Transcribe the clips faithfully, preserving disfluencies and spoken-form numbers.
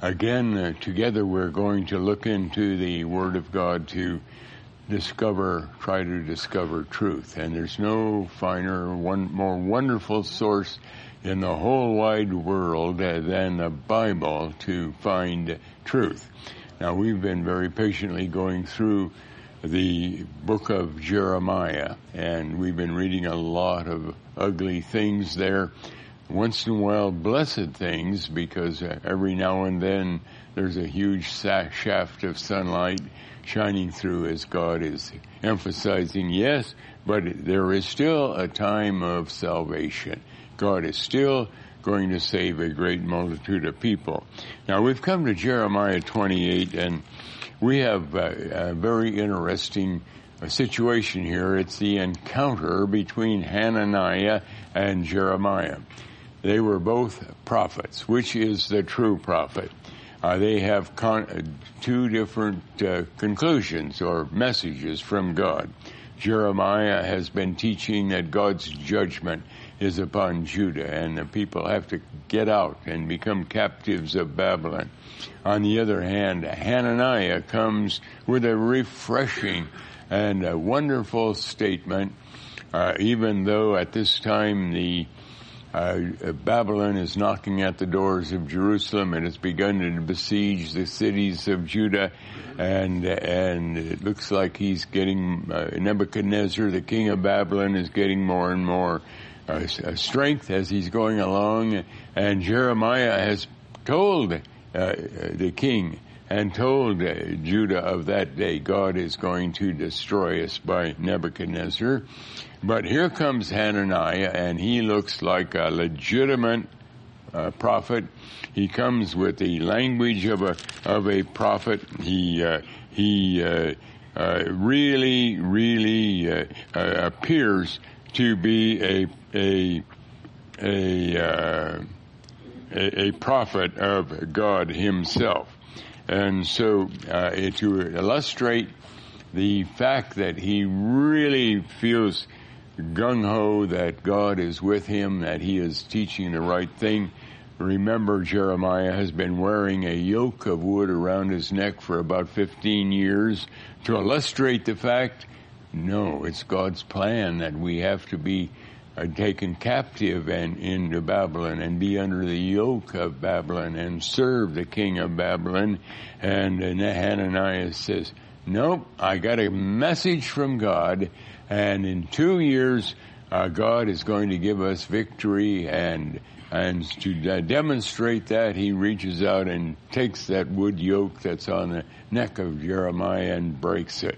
again, uh, together we're going to look into the Word of God to discover, try to discover truth. And there's no finer, one more wonderful source in the whole wide world uh, than the Bible to find truth. Now, we've been very patiently going through the book of Jeremiah, and we've been reading a lot of ugly things there. Once in a while, blessed things, because uh, every now and then there's a huge sa- shaft of sunlight shining through, as God is emphasizing, yes, but there is still a time of salvation. God is still going to save a great multitude of people. Now, we've come to Jeremiah twenty-eight, and we have a, a very interesting uh, situation here. It's the encounter between Hananiah and Jeremiah. They were both prophets. Which is the true prophet? Uh, they have con- uh, two different uh, conclusions or messages from God. Jeremiah has been teaching that God's judgment is upon Judah, and the people have to get out and become captives of Babylon. On the other hand, Hananiah comes with a refreshing and a wonderful statement, uh, even though at this time the Uh, Babylon is knocking at the doors of Jerusalem and has begun to besiege the cities of Judah, and and it looks like he's getting, uh, Nebuchadnezzar, the king of Babylon, is getting more and more uh, strength as he's going along, and Jeremiah has told uh, the king and told uh, Judah of that day, God is going to destroy us by Nebuchadnezzar. But here comes Hananiah, and he looks like a legitimate uh, prophet. He comes with the language of a of a prophet. He uh, he uh, uh, really really uh, uh, appears to be a a a, uh, a a prophet of God Himself. And so, uh, to illustrate the fact that he really feels gung-ho that God is with him, that he is teaching the right thing. Remember, Jeremiah has been wearing a yoke of wood around his neck for about fifteen years to illustrate the fact, no, it's God's plan that we have to be uh, taken captive and into Babylon and be under the yoke of Babylon and serve the king of Babylon. And uh, Hananiah says, nope, I got a message from God, and in two years, uh, God is going to give us victory, and and to uh, demonstrate that, he reaches out and takes that wood yoke that's on the neck of Jeremiah and breaks it.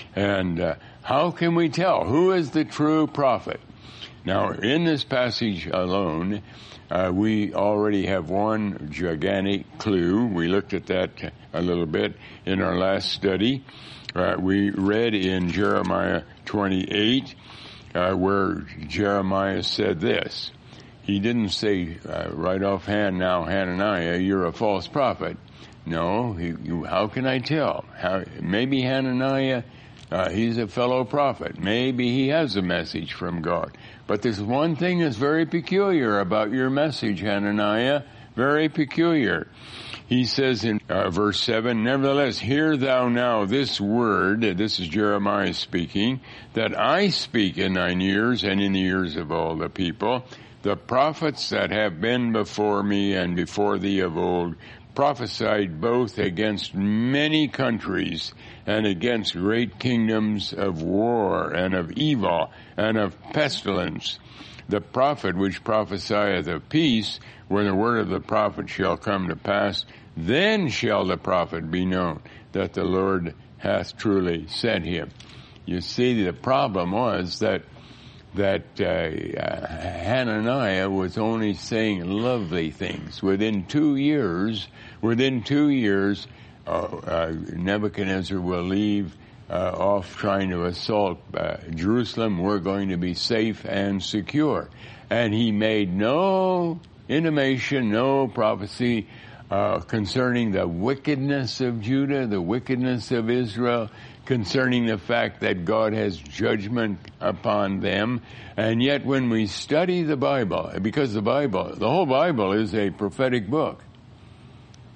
And uh, how can we tell who is the true prophet? Now, in this passage alone, uh, we already have one gigantic clue. We looked at that a little bit in our last study. Uh, we read in Jeremiah twenty-eight, uh, where Jeremiah said this. He didn't say uh, right offhand, now Hananiah, you're a false prophet. No, he, you, how can I tell? How, maybe Hananiah, uh, he's a fellow prophet. Maybe he has a message from God. But there's one thing that's very peculiar about your message, Hananiah, very peculiar. He says in uh, verse seven, nevertheless, hear thou now this word, this is Jeremiah speaking, that I speak in thine ears and in the ears of all the people. The prophets that have been before me and before thee of old prophesied both against many countries and against great kingdoms of war and of evil and of pestilence. The prophet which prophesieth of peace, when the word of the prophet shall come to pass, then shall the prophet be known that the Lord hath truly sent him. You see, the problem was that that uh, uh, Hananiah was only saying lovely things. Within two years, within two years, uh, uh, Nebuchadnezzar will leave uh, off trying to assault uh, Jerusalem. We're going to be safe and secure. And he made no intimation, no prophecy uh, concerning the wickedness of Judah, the wickedness of Israel, concerning the fact that God has judgment upon them. And yet when we study the Bible, because the Bible, the whole Bible is a prophetic book.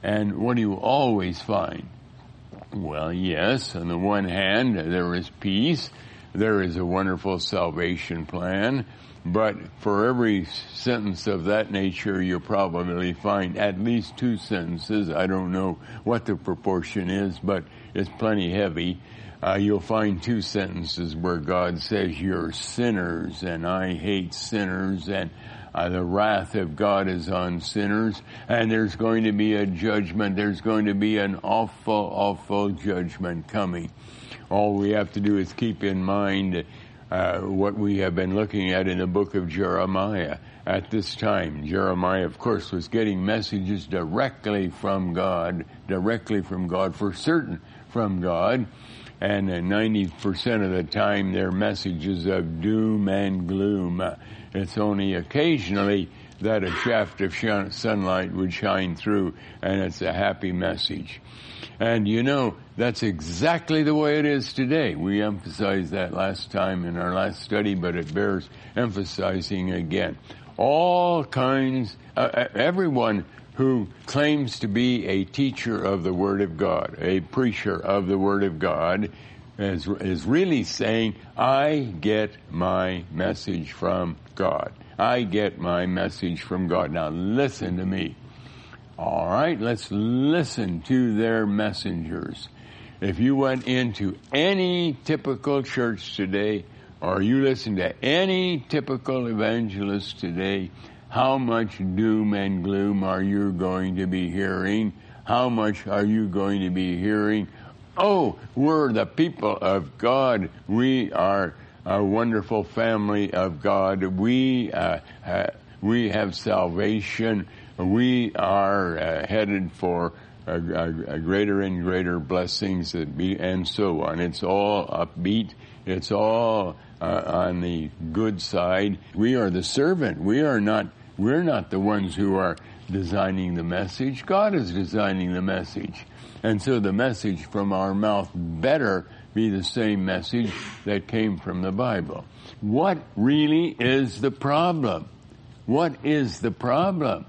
And what do you always find? Well, yes, on the one hand, there is peace. There is a wonderful salvation plan. But for every sentence of that nature, you'll probably find at least two sentences. I don't know what the proportion is, but it's plenty heavy. Uh, you'll find two sentences where God says, you're sinners, and I hate sinners, and uh, the wrath of God is on sinners, and there's going to be a judgment. There's going to be an awful, awful judgment coming. All we have to do is keep in mind Uh, what we have been looking at in the book of Jeremiah at this time. Jeremiah, of course, was getting messages directly from God, directly from God, for certain from God, and uh, ninety percent of the time they're messages of doom and gloom. Uh, it's only occasionally that a shaft of sh- sunlight would shine through, and it's a happy message. And you know, that's exactly the way it is today. We emphasized that last time in our last study, but it bears emphasizing again. All kinds, uh, everyone who claims to be a teacher of the Word of God, a preacher of the Word of God, is, is really saying, I get my message from God. I get my message from God. Now listen to me. All right, let's listen to their messengers. If you went into any typical church today, or you listen to any typical evangelist today, how much doom and gloom are you going to be hearing? How much are you going to be hearing? Oh, we're the people of God. We are a wonderful family of God. We uh, uh, we have salvation. We are uh, headed for a, a, a greater and greater blessings, that be, and so on. It's all upbeat. It's all uh, on the good side. We are the servant. We are not. We're not the ones who are designing the message. God is designing the message, and so the message from our mouth better be the same message that came from the Bible. What really is the problem? What is the problem?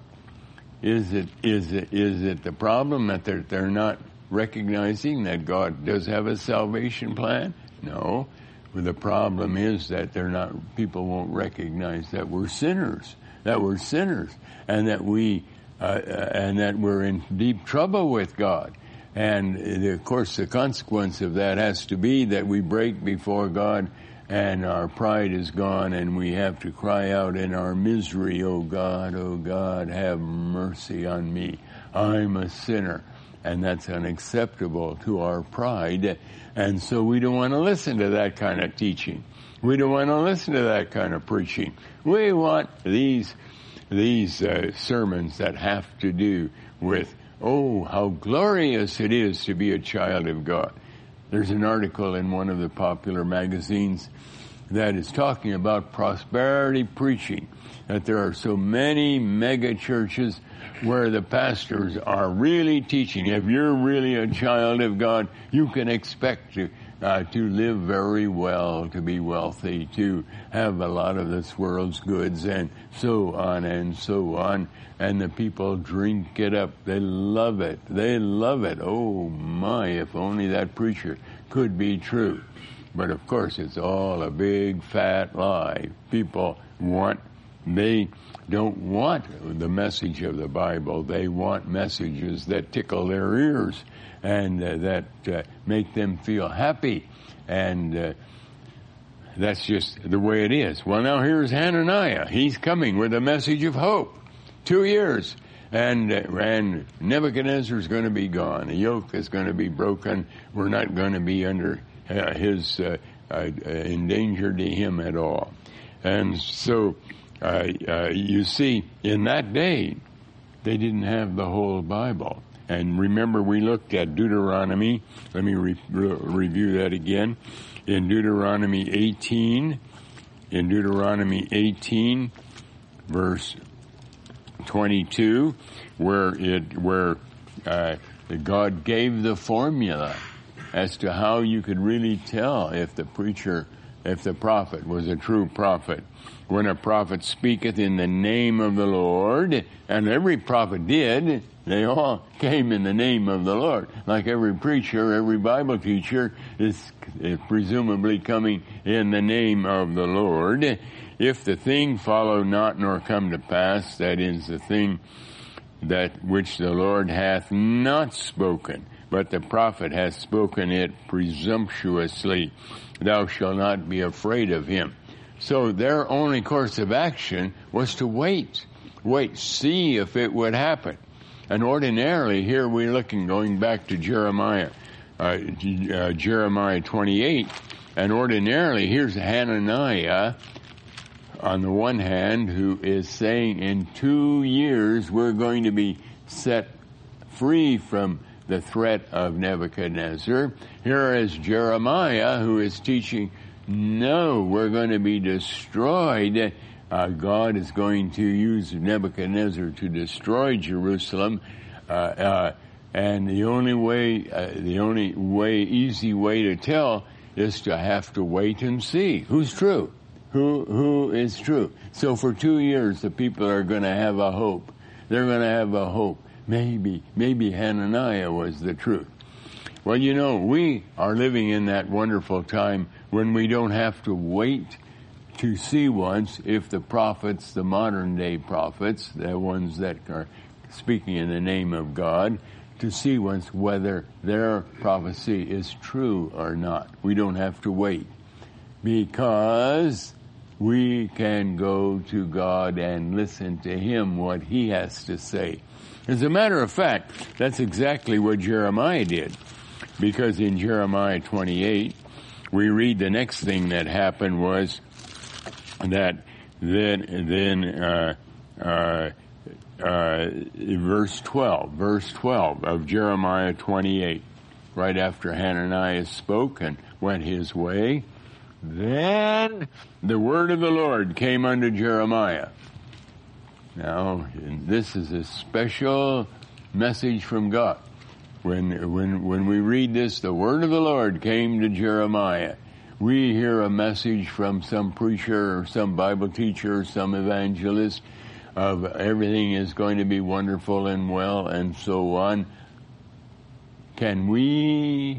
Is it, is it, is it the problem that they're, they're not recognizing that God does have a salvation plan? No. The problem is that they're not, people won't recognize that we're sinners, that we're sinners, and that we, uh, and that we're in deep trouble with God. And of course the consequence of that has to be that we break before God, and our pride is gone, and we have to cry out in our misery, oh God, oh God, have mercy on me. I'm a sinner. And that's unacceptable to our pride. And so we don't want to listen to that kind of teaching. We don't want to listen to that kind of preaching. We want these, these uh, sermons that have to do with, oh, how glorious it is to be a child of God. There's an article in one of the popular magazines that is talking about prosperity preaching, that there are so many mega churches where the pastors are really teaching. If you're really a child of God, you can expect to uh, to live very well, to be wealthy, to have a lot of this world's goods, and so on and so on. And the people drink it up. They love it. They love it. Oh my, if only that preacher could be true. But of course, it's all a big fat lie. People want, they don't want the message of the Bible. They want messages that tickle their ears and uh, that uh, make them feel happy. And uh, that's just the way it is. Well, now here's Hananiah. He's coming with a message of hope. Two years. And, uh, and Nebuchadnezzar's going to be gone. The yoke is going to be broken. We're not going to be under uh, his, uh, uh, in danger to him at all. And so, uh, uh, you see, in that day, they didn't have the whole Bible. And remember, we looked at Deuteronomy. Let me re- re- review that again. In Deuteronomy eighteen, in Deuteronomy eighteen, verse twenty-two, where it where uh, God gave the formula as to how you could really tell if the preacher, if the prophet was a true prophet. When a prophet speaketh in the name of the Lord, and every prophet did, They all came in the name of the Lord. Like every preacher, every Bible teacher is, is presumably coming in the name of the Lord. If the thing follow not nor come to pass, that is the thing that which the Lord hath not spoken, but the prophet hath spoken it presumptuously, thou shalt not be afraid of him. So their only course of action was to wait. Wait, see if it would happen. And ordinarily, here we're looking, going back to Jeremiah, uh, uh, Jeremiah twenty-eight, and ordinarily, here's Hananiah, on the one hand, who is saying in two years we're going to be set free from the threat of Nebuchadnezzar. Here is Jeremiah, who is teaching, no, we're going to be destroyed. Uh, God is going to use Nebuchadnezzar to destroy Jerusalem, uh, uh, and the only way, uh, the only way, easy way to tell is to have to wait and see who's true, who who is true. So for two years, the people are going to have a hope. They're going to have a hope. Maybe, maybe Hananiah was the truth. Well, you know, we are living in that wonderful time when we don't have to wait to see once if the prophets, the modern day prophets, the ones that are speaking in the name of God, to see once whether their prophecy is true or not. We don't have to wait because we can go to God and listen to Him, what He has to say. As a matter of fact, that's exactly what Jeremiah did, because in Jeremiah twenty-eight, we read the next thing that happened was that then, then, uh, uh, uh, verse twelve, verse twelve of Jeremiah twenty-eight, right after Hananiah spoke and went his way, then the word of the Lord came unto Jeremiah. Now, this is a special message from God. When, when, when we read this, the word of the Lord came to Jeremiah. We hear a message from some preacher or some Bible teacher or some evangelist of everything is going to be wonderful and well and so on. Can we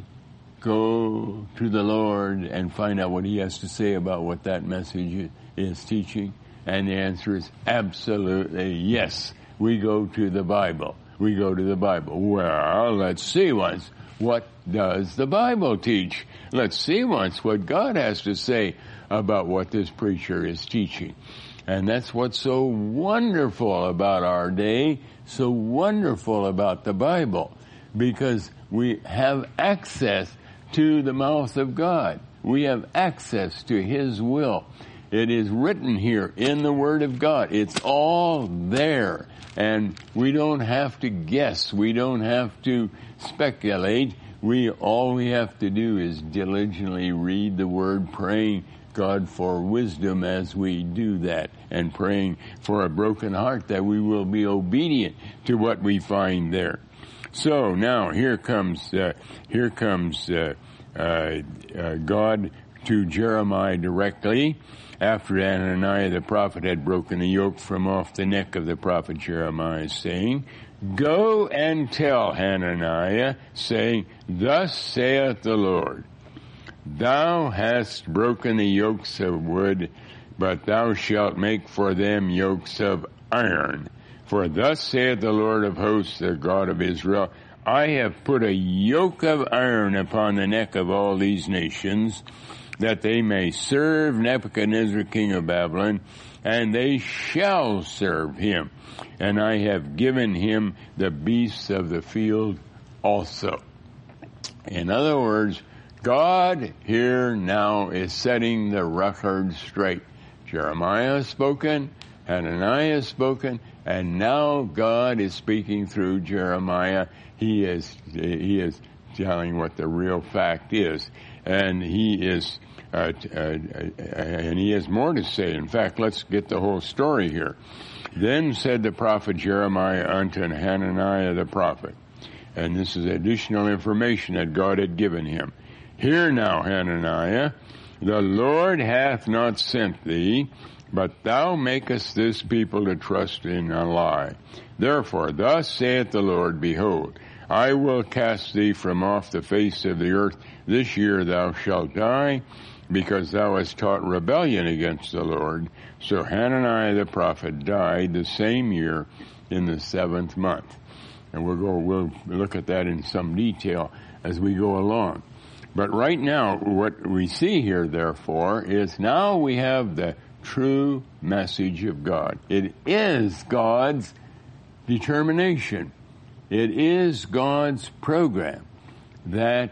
go to the Lord and find out what He has to say about what that message is teaching? And the answer is absolutely yes. We go to the Bible. We go to the Bible. Well, let's see once. What does the Bible teach? Let's see once what God has to say about what this preacher is teaching. And that's what's so wonderful about our day, so wonderful about the Bible, because we have access to the mouth of God. We have access to His will. It is written here in the Word of God. It's all there. And we don't have to guess. We don't have to speculate. We, all we have to do is diligently read the Word, praying God for wisdom as we do that, and praying for a broken heart that we will be obedient to what we find there. So now here comes, uh, here comes, uh, uh, uh, God to Jeremiah directly, after Hananiah the prophet had broken the yoke from off the neck of the prophet Jeremiah, saying, Go and tell Hananiah, saying, Thus saith the Lord, Thou hast broken the yokes of wood, but thou shalt make for them yokes of iron. For thus saith the Lord of hosts, the God of Israel, I have put a yoke of iron upon the neck of all these nations, that they may serve Nebuchadnezzar king of Babylon, and they shall serve him. And I have given him the beasts of the field also. In other words, God here now is setting the record straight. Jeremiah has spoken, Hananiah has spoken, and now God is speaking through Jeremiah. He is, he is telling what the real fact is. And he is, uh, uh, and he has more to say. In fact, let's get the whole story here. Then said the prophet Jeremiah unto Hananiah the prophet, and this is additional information that God had given him. Hear now, Hananiah, the Lord hath not sent thee, but thou makest this people to trust in a lie. Therefore, thus saith the Lord, Behold, I will cast thee from off the face of the earth. This year thou shalt die, because thou hast taught rebellion against the Lord. So Hananiah the prophet died the same year in the seventh month. And we'll go, we'll look at that in some detail as we go along. But right now, what we see here, therefore, is now we have the true message of God. It is God's determination. It is God's program that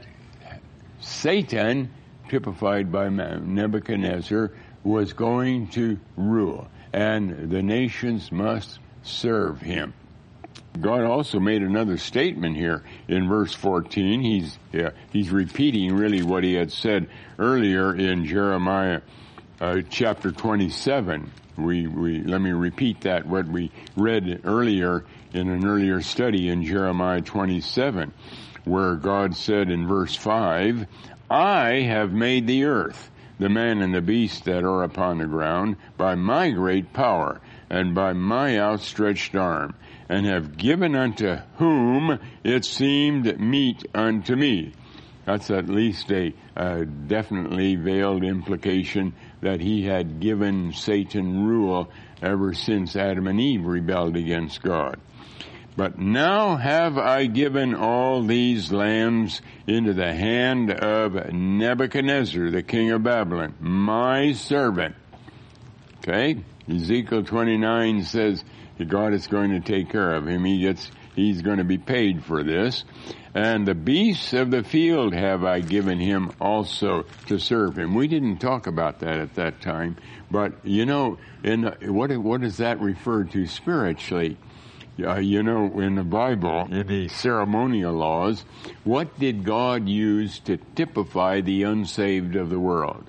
Satan, typified by Nebuchadnezzar, was going to rule, and the nations must serve him. God also made another statement here in verse fourteen. He's yeah, he's repeating really what he had said earlier in Jeremiah uh, chapter twenty-seven. We we let me repeat that what we read earlier in an earlier study in Jeremiah twenty-seven, where God said in verse five, I have made the earth, the man and the beast that are upon the ground, by my great power and by my outstretched arm, and have given unto whom it seemed meet unto me. That's at least a, a definitely veiled implication that he had given Satan rule ever since Adam and Eve rebelled against God. But now have I given all these lambs into the hand of Nebuchadnezzar, the king of Babylon, my servant. Okay? Ezekiel twenty-nine says God is going to take care of him. He gets, he's going to be paid for this. And the beasts of the field have I given him also to serve him. We didn't talk about that at that time, but you know, in the, what what does that refer to spiritually? Uh, you know, in the Bible, in the ceremonial laws, what did God use to typify the unsaved of the world?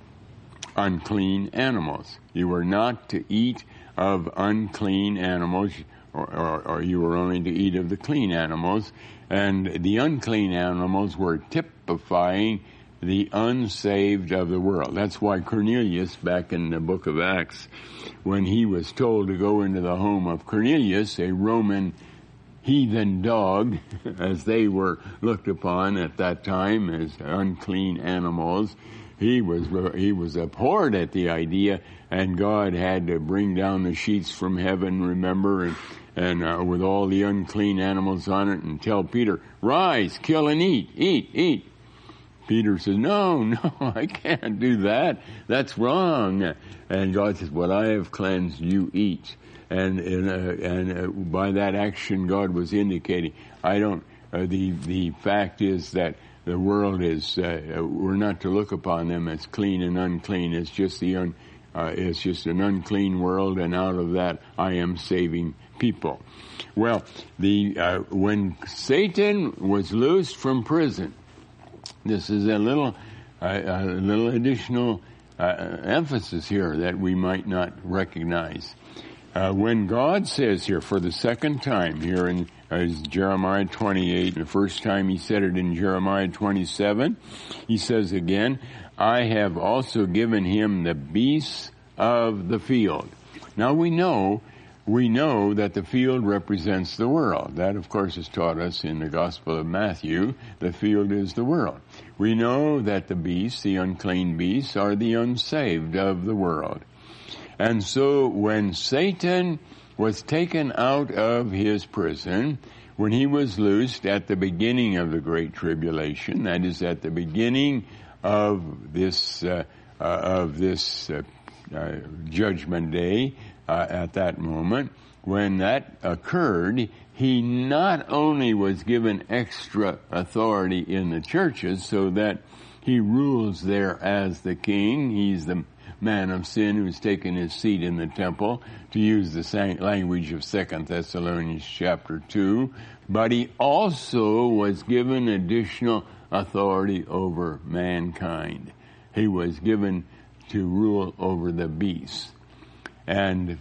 Unclean animals. You were not to eat of unclean animals, or, or, or you were only to eat of the clean animals. And the unclean animals were typifying the unsaved of the world. That's why Cornelius, back in the book of Acts, when he was told to go into the home of Cornelius, a Roman heathen dog, as they were looked upon at that time as unclean animals, he was he was abhorred at the idea, and God had to bring down the sheets from heaven, remember, and and uh, with all the unclean animals on it, and tell Peter, rise, kill and eat, eat, eat. Peter says, no, no, I can't do that. That's wrong. And God says, what I have cleansed, you eat. And and, uh, and uh, by that action, God was indicating, I don't, uh, the, the fact is that the world is, uh, we're not to look upon them as clean and unclean. It's just the un, uh, it's just an unclean world, and out of that, I am saving people. Well, the, uh, when Satan was loosed from prison, this is a little, uh, a little additional uh, emphasis here that we might not recognize. Uh, when God says here for the second time here in uh, Jeremiah twenty-eight, the first time he said it in Jeremiah twenty-seven, he says again, I have also given him the beasts of the field. Now we know We know that the field represents the world. That, of course, is taught us in the Gospel of Matthew. The field is the world. We know that the beasts, the unclean beasts, are the unsaved of the world. And so when Satan was taken out of his prison, when he was loosed at the beginning of the Great Tribulation, that is at the beginning of this, uh, uh, of this uh, uh, Judgment Day, Uh, at that moment, when that occurred, he not only was given extra authority in the churches so that he rules there as the king, he's the man of sin who's taken his seat in the temple, to use the language of Second Thessalonians chapter two, but he also was given additional authority over mankind. He was given to rule over the beasts. And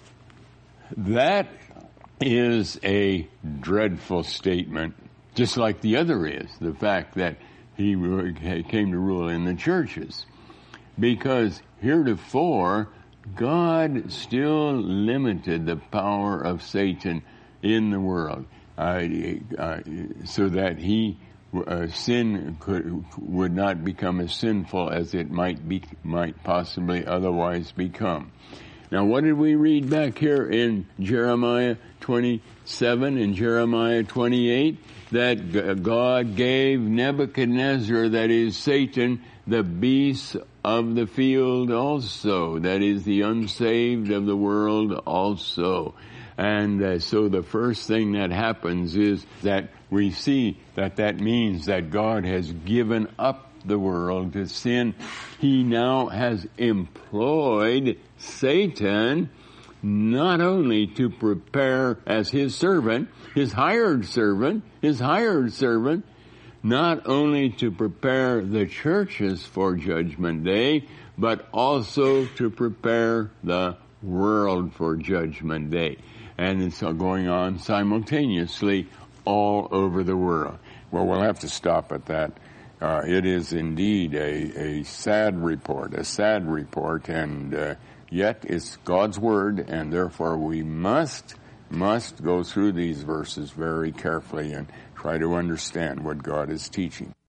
that is a dreadful statement, just like the other is, the fact that he came to rule in the churches. Because heretofore, God still limited the power of Satan in the world, uh, uh, so that he uh, sin could would not become as sinful as it might be might possibly otherwise become. Now, what did we read back here in Jeremiah twenty-seven and Jeremiah twenty-eight? That God gave Nebuchadnezzar, that is Satan, the beasts of the field also, that is the unsaved of the world also. And uh, so the first thing that happens is that we see that that means that God has given up the world to sin. He now has employed Satan not only to prepare as his servant, his hired servant, his hired servant, not only to prepare the churches for Judgment Day, but also to prepare the world for Judgment Day. And it's going on simultaneously all over the world. Well, we'll have to stop at that. Uh, it is indeed a, a sad report, a sad report, and uh, yet it's God's Word, and therefore we must, must go through these verses very carefully and try to understand what God is teaching.